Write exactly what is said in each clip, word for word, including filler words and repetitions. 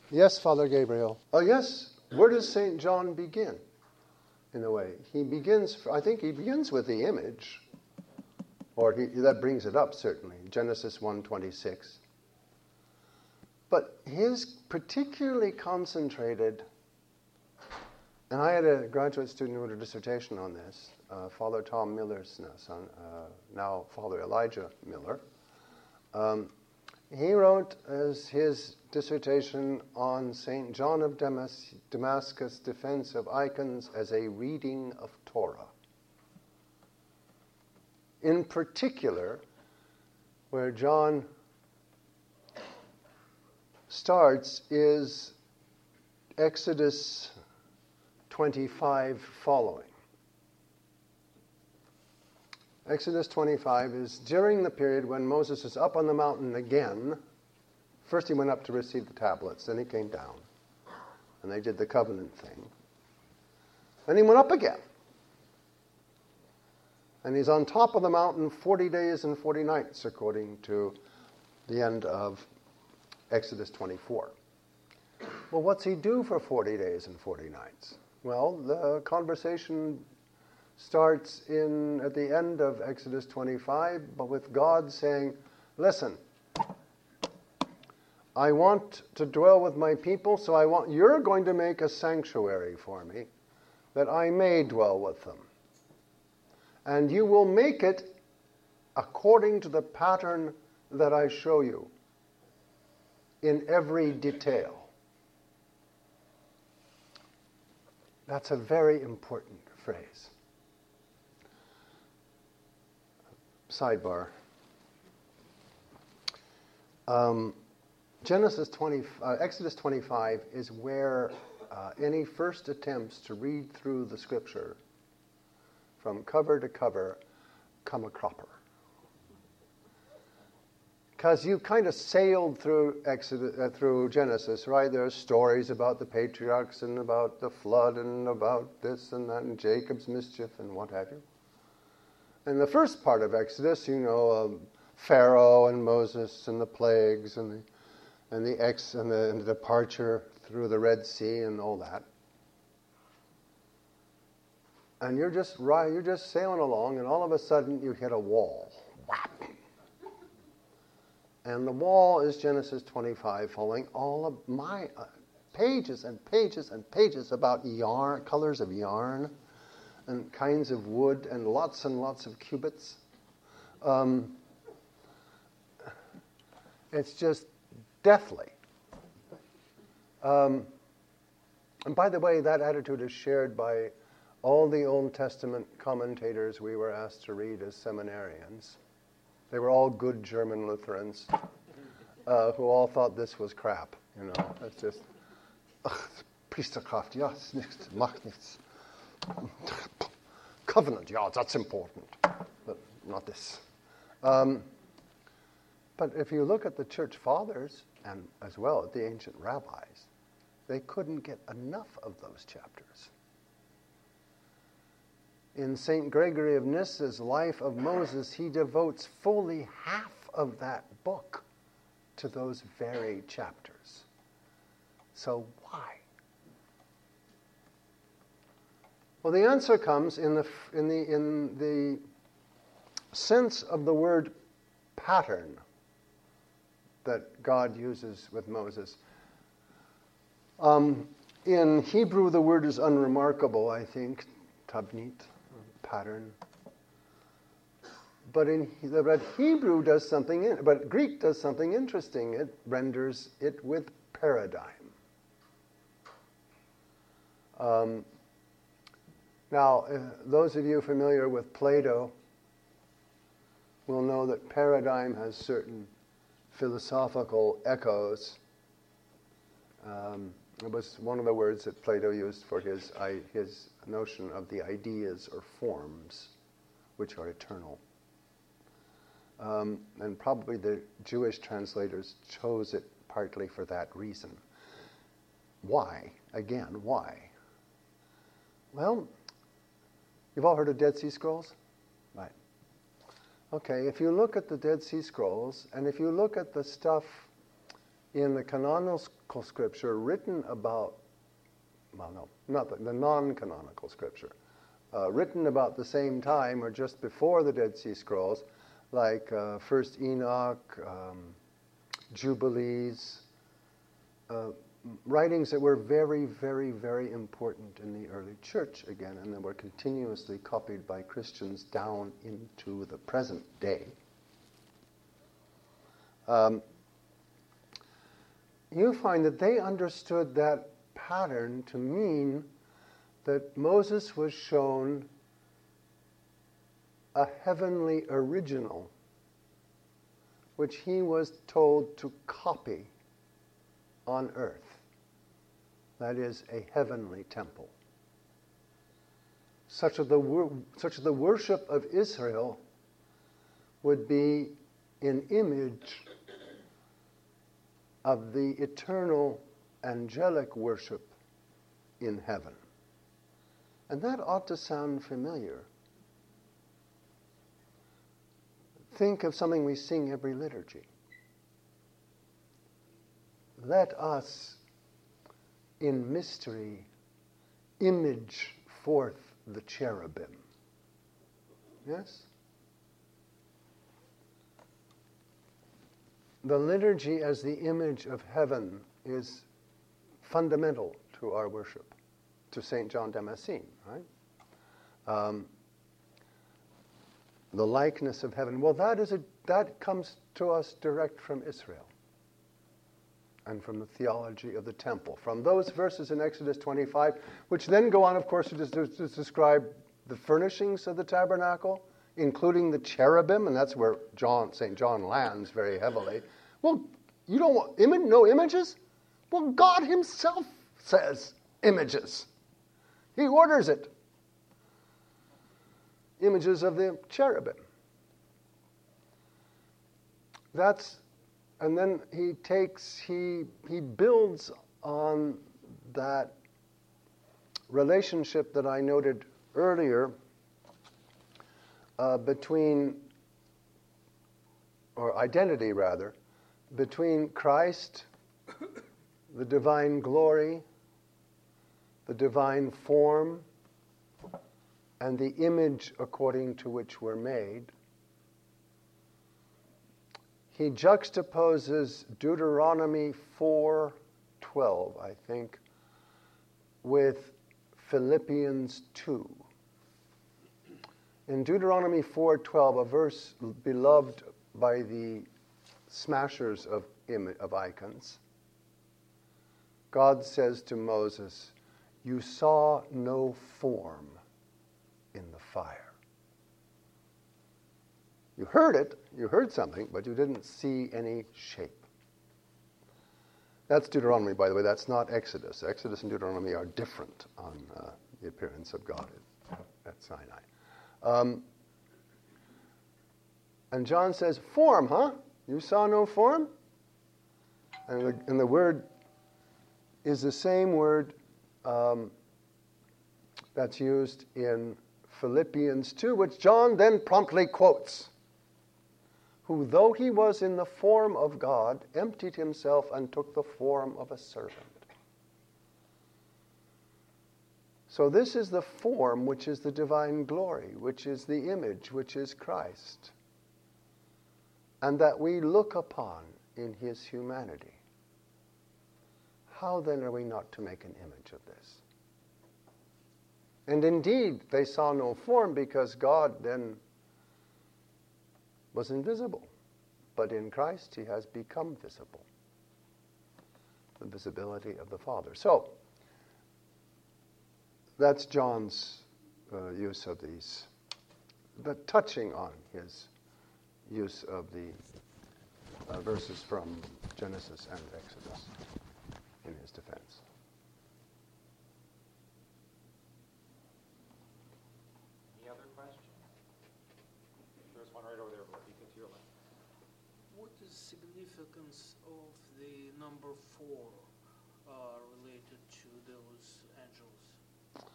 Yes, Father Gabriel. Oh, yes. Where does Saint John begin, in a way? He begins, I think he begins with the image, or he, that brings it up, certainly, Genesis one twenty-six. But his particularly concentrated, and I had a graduate student who wrote a dissertation on this, uh, Father Tom Miller's son, uh, now Father Elijah Miller. Um, he wrote as his dissertation on Saint John of Damas- Damascus' defense of icons as a reading of Torah. In particular, where John starts is Exodus twenty-five following. Exodus twenty-five is during the period when Moses is up on the mountain again. First he went up to receive the tablets, then he came down, and they did the covenant thing. Then he went up again. And he's on top of the mountain forty days and forty nights, according to the end of Exodus twenty-four. Well, what's he do for forty days and forty nights? Well, the conversation starts in at the end of Exodus twenty-five, but with God saying, listen, I want to dwell with my people, so I want you're going to make a sanctuary for me that I may dwell with them. And you will make it according to the pattern that I show you in every detail. That's a very important phrase. Sidebar. Um, Genesis twenty, uh, Exodus twenty-five is where uh, any first attempts to read through the Scripture from cover to cover come a cropper. Because you kind of sailed through Exodus, uh, through Genesis, right? There are stories about the patriarchs and about the flood and about this and that and Jacob's mischief and what have you. In the first part of Exodus, you know, um, Pharaoh and Moses and the plagues and the and the ex and the, and the departure through the Red Sea and all that. And you're just right, you're just sailing along, and all of a sudden you hit a wall. Whap! And the wall is Genesis twenty-five, following all of my uh, pages and pages and pages about yarn, colors of yarn, and kinds of wood, and lots and lots of cubits. Um, it's just deathly. Um, and by the way, that attitude is shared by all the Old Testament commentators we were asked to read as seminarians. They were all good German Lutherans uh, who all thought this was crap. You know, it's just, ugh, Priesterkraft, ja, it's nichts, macht nichts. Covenant, yeah, that's important, but not this. Um, but if you look at the church fathers, and as well at the ancient rabbis, they couldn't get enough of those chapters. In Saint Gregory of Nyssa's Life of Moses, he devotes fully half of that book to those very chapters. So why? Well, the answer comes in the in the in the sense of the word pattern that God uses with Moses. Um, in Hebrew, the word is unremarkable, I think, tabnit, pattern. But in but Hebrew does something, in, but Greek does something interesting. It renders it with paradigm. Um, now, uh, those of you familiar with Plato will know that paradigm has certain philosophical echoes. Um, it was one of the words that Plato used for his I, his notion of the ideas or forms, which are eternal. Um, and probably the Jewish translators chose it partly for that reason. Why? Again, why? Well, you've all heard of Dead Sea Scrolls? Right. Okay, if you look at the Dead Sea Scrolls, and if you look at the stuff in the canonical scripture written about, well, no, not the, the non-canonical scripture, uh, written about the same time or just before the Dead Sea Scrolls, like uh, First Enoch, um, Jubilees, uh, writings that were very, very, very important in the early church again, and that were continuously copied by Christians down into the present day. Um, you find that they understood that pattern to mean that Moses was shown a heavenly original, which he was told to copy on earth. That is, a heavenly temple. Such that the, wor- such that the worship of Israel would be an image of the eternal angelic worship in heaven. And that ought to sound familiar. Think of something we sing every liturgy. Let us, in mystery, image forth the cherubim. Yes? The liturgy as the image of heaven is fundamental to our worship, to Saint John Damascene, right? Um, the likeness of heaven. Well, that is a, that comes to us direct from Israel and from the theology of the temple, from those verses in Exodus twenty-five, which then go on, of course, to, to, to describe the furnishings of the tabernacle, including the cherubim, and that's where John, Saint John lands very heavily. Well, you don't want image, no images? Well, God himself says images. He orders it. Images of the cherubim. That's, and then he takes, he he builds on that relationship that I noted earlier uh, between, or identity rather, between Christ, the divine glory, the divine form, and the image according to which we're made. He juxtaposes Deuteronomy four twelve, I think, with Philippians two. In Deuteronomy four twelve, a verse beloved by the smashers of, Im- of icons, God says to Moses, "You saw no form in the fire." You heard it, you heard something, but you didn't see any shape. That's Deuteronomy, by the way. That's not Exodus. Exodus and Deuteronomy are different on uh, the appearance of God at, at Sinai. Um, and John says, form, huh? You saw no form? And the, and the word is the same word um, that's used in Philippians two, which John then promptly quotes. Who, though he was in the form of God, emptied himself and took the form of a servant. So this is the form which is the divine glory, which is the image, which is Christ, and that we look upon in his humanity. How then are we not to make an image of this? And indeed, they saw no form because God then was invisible. But in Christ, he has become visible. The visibility of the Father. So, that's John's uh, use of these, but touching on his use of the uh, verses from Genesis and Exodus in his defense. Any other questions? There's one right over there, but you can to your left. What is the significance of the number four uh, related to those angels?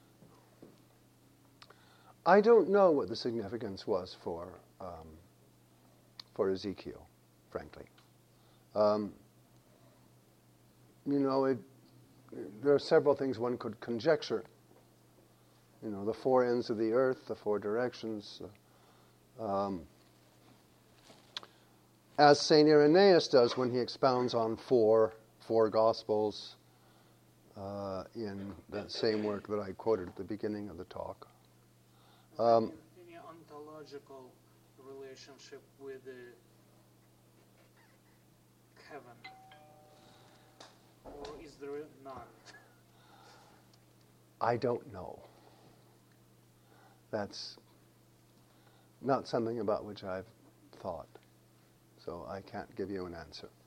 I don't know what the significance was for um, for Ezekiel, frankly. Um, you know, it, there are several things one could conjecture. You know, the four ends of the earth, the four directions. Um, as Saint Irenaeus does when he expounds on four, four Gospels uh, in that same work that I quoted at the beginning of the talk. Um, Any ontological relationship with the heaven? Or is there none? I don't know. That's not something about which I've thought, so I can't give you an answer.